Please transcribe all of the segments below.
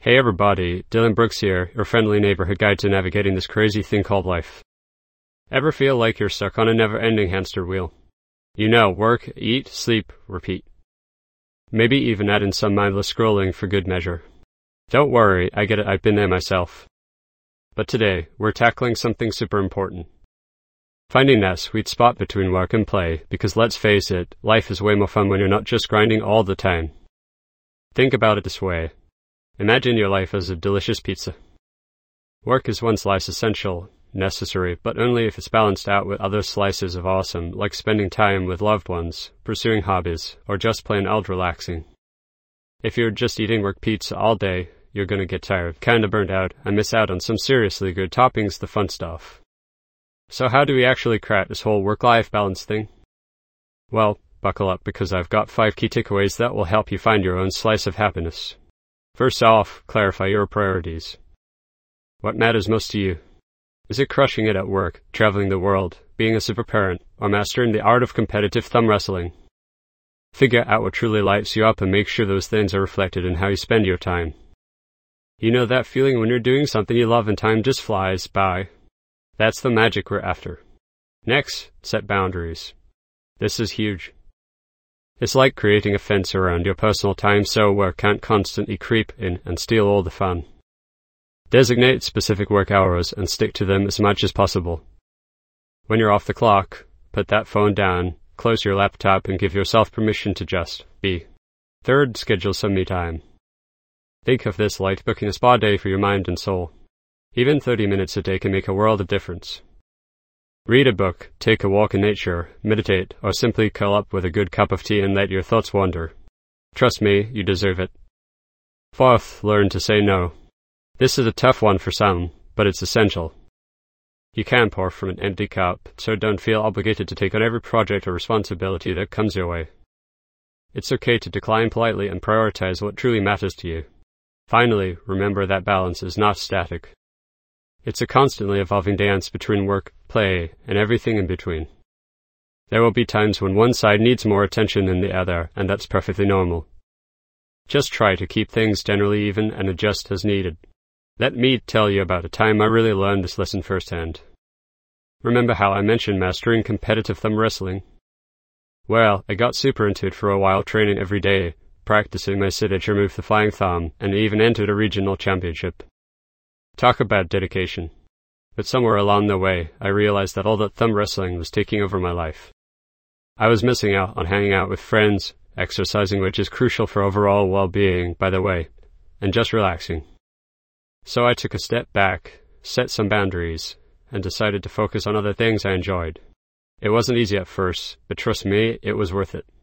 Hey everybody, Dylan Brooks here, your friendly neighborhood guide to navigating this crazy thing called life. Ever feel like you're stuck on a never-ending hamster wheel? You know, work, eat, sleep, repeat. Maybe even add in some mindless scrolling for good measure. Don't worry, I get it, I've been there myself. But today, we're tackling something super important. Finding that sweet spot between work and play, because let's face it, life is way more fun when you're not just grinding all the time. Think about it this way. Imagine your life as a delicious pizza. Work is one slice essential, necessary, but only if it's balanced out with other slices of awesome, like spending time with loved ones, pursuing hobbies, or just plain old relaxing. If you're just eating work pizza all day, you're gonna get tired, kinda burnt out, and miss out on some seriously good toppings, the fun stuff. So how do we actually crack this whole work-life balance thing? Well, buckle up because I've got 5 key takeaways that will help you find your own slice of happiness. First off, clarify your priorities. What matters most to you? Is it crushing it at work, traveling the world, being a super parent, or mastering the art of competitive thumb wrestling? Figure out what truly lights you up and make sure those things are reflected in how you spend your time. You know that feeling when you're doing something you love and time just flies by? That's the magic we're after. Next, set boundaries. This is huge. It's like creating a fence around your personal time so work can't constantly creep in and steal all the fun. Designate specific work hours and stick to them as much as possible. When you're off the clock, put that phone down, close your laptop, and give yourself permission to just be. Third, schedule some me time. Think of this like booking a spa day for your mind and soul. Even 30 minutes a day can make a world of difference. Read a book, take a walk in nature, meditate, or simply curl up with a good cup of tea and let your thoughts wander. Trust me, you deserve it. Fourth, learn to say no. This is a tough one for some, but it's essential. You can't pour from an empty cup, so don't feel obligated to take on every project or responsibility that comes your way. It's okay to decline politely and prioritize what truly matters to you. Finally, remember that balance is not static. It's a constantly evolving dance between work, play, and everything in between. There will be times when one side needs more attention than the other, and that's perfectly normal. Just try to keep things generally even and adjust as needed. Let me tell you about a time I really learned this lesson firsthand. Remember how I mentioned mastering competitive thumb wrestling? Well, I got super into it for a while, training every day, practicing my signature move, the flying thumb, and even entered a regional championship. Talk about dedication. But somewhere along the way, I realized that all that thumb wrestling was taking over my life. I was missing out on hanging out with friends, exercising, which is crucial for overall well-being, by the way, and just relaxing. So I took a step back, set some boundaries, and decided to focus on other things I enjoyed. It wasn't easy at first, but trust me, it was worth it.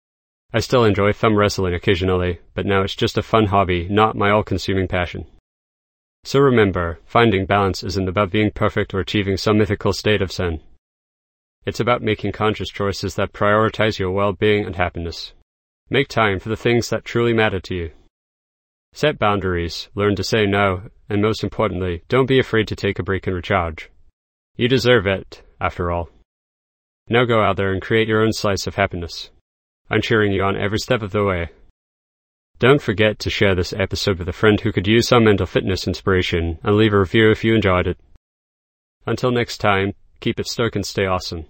I still enjoy thumb wrestling occasionally, but now it's just a fun hobby, not my all-consuming passion. So remember, finding balance isn't about being perfect or achieving some mythical state of zen. It's about making conscious choices that prioritize your well-being and happiness. Make time for the things that truly matter to you. Set boundaries, learn to say no, and most importantly, don't be afraid to take a break and recharge. You deserve it, after all. Now go out there and create your own slice of happiness. I'm cheering you on every step of the way. Don't forget to share this episode with a friend who could use some mental fitness inspiration, and leave a review if you enjoyed it. Until next time, keep it stoic and stay awesome.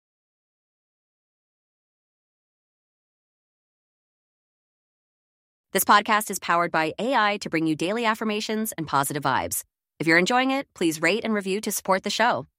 This podcast is powered by AI to bring you daily affirmations and positive vibes. If you're enjoying it, please rate and review to support the show.